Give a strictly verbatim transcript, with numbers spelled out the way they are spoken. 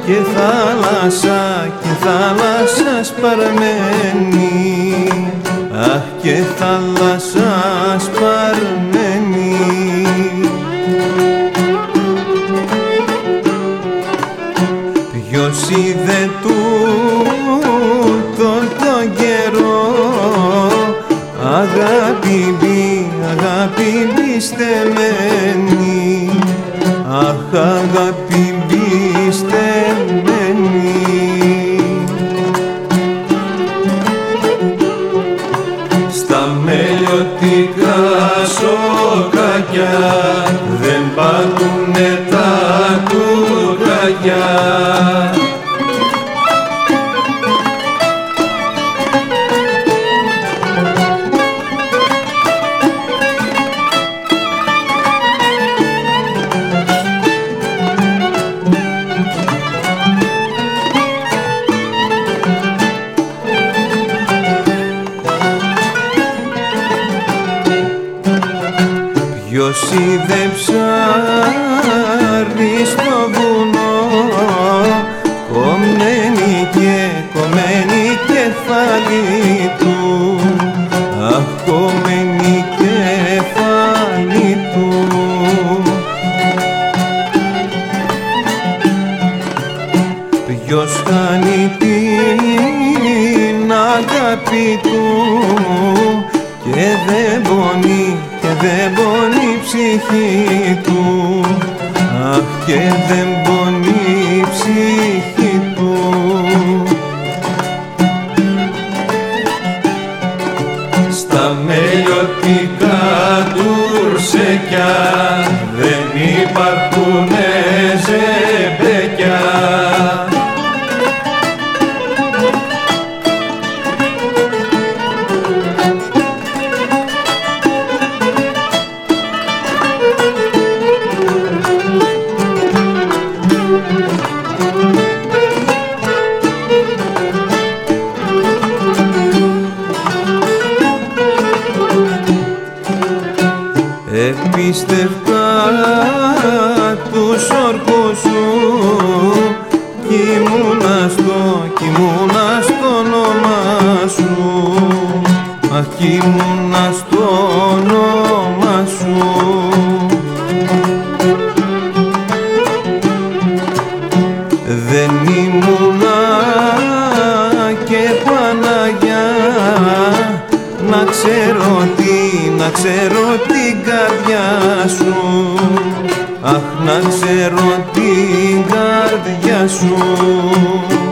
και θάλασσα, και θάλασσα σπαρμένη, αχ και θάλασσα σπαρμένη. Ποιος είδε τούτον τον καιρό, αγάπη μπη, αγάπη μπη στεμένη, αχ αγάπη μπη στεμένη. Στα μελιωτικά σοκακιά δεν πάνουνε τα κουκακιά. Ποιος είδε ψάρι στο βουνό, κομμένη και κομμένη κεφάλι του, αχ κομμένη κεφάλι του. Ποιος χάνει την αγάπη του και δεν πονεί, και δεν πονεί η ψυχή του, αχ και δεν πονεί η ψυχή του. Στα μελιωτικά τουρσεκιά δεν υπάρχουνε ζεμπεκιά. Επίστευκα τους όρκους σου κι ήμουνα στο, κι ήμουνα στο όνομα σου, αχ κι ήμουνα στο όνομα σου. Δεν ήμουνα και Παναγιά, να ξέρω τι, να ξέρω την καρδιά σου, αχ να ξέρω την καρδιά σου.